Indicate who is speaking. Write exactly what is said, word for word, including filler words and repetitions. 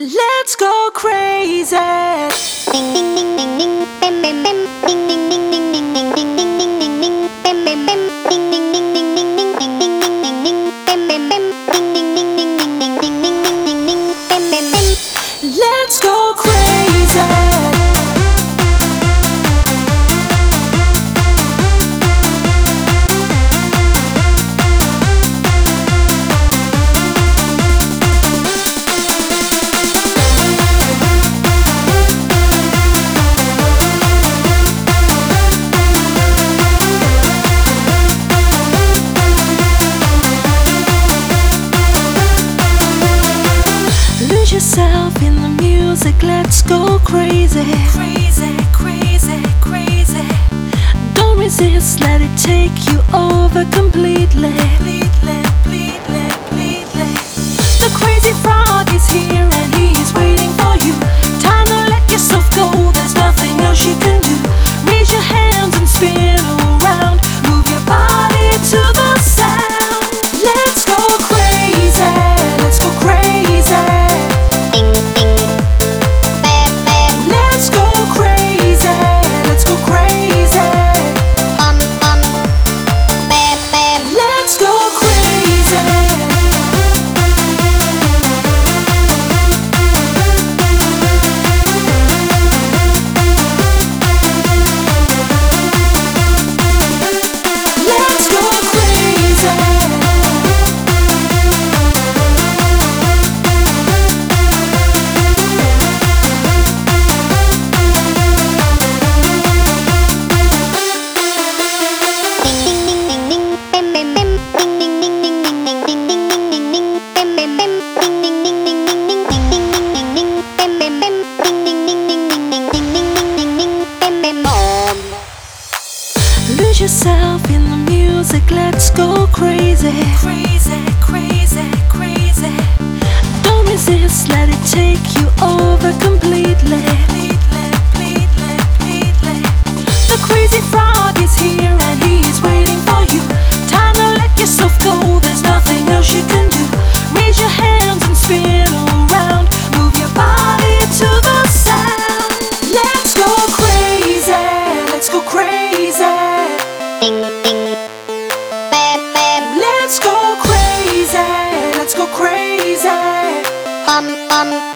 Speaker 1: Let's go crazy. Let's go crazy. Lose yourself in the music, let's go crazy.
Speaker 2: Crazy, crazy, crazy.
Speaker 1: Don't resist, let it take you over completely.
Speaker 2: Completely, completely, completely.
Speaker 1: The crazy frog is here and he's waiting for you. Time to let yourself go, there's nothing else you can do. Raise your hands and spin around. Move your body to the sound. Let's go crazy, let's go crazy. Let's go crazy, let's go crazy. Let's go crazy. Let's go crazy. Lose yourself in the music, let's go crazy.
Speaker 2: Crazy, crazy, crazy.
Speaker 1: Don't resist, let it take you over completely.
Speaker 2: Completely, completely, completely.
Speaker 1: The crazy frog is here and he's waiting for you. Time to let yourself go, there's nothing else you can do. Raise your hands and spin around. Move your body to the sound. Let's go crazy, let's go crazy. Let's go crazy, let's go crazy.
Speaker 2: Um, um.